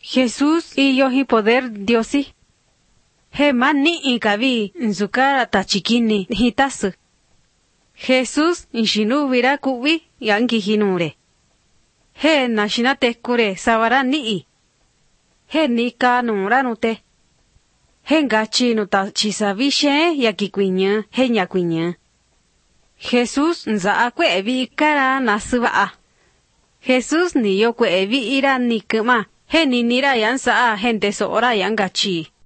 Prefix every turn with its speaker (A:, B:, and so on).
A: Jesús iyo hi poder Diosi. He mani ikavi nzukara tachikini hitasu. Jesús inshinubira kuwi yangi hinure. He nashinate kure savara nii. He nika nuranute. He ngachi nuta chisavishe yakikwinya he nyakwinya. Jesús nza kwe evi kara nasubaa. Jesús niyo kwe evi ira nikma. He ninira yansa gente soora yangachi.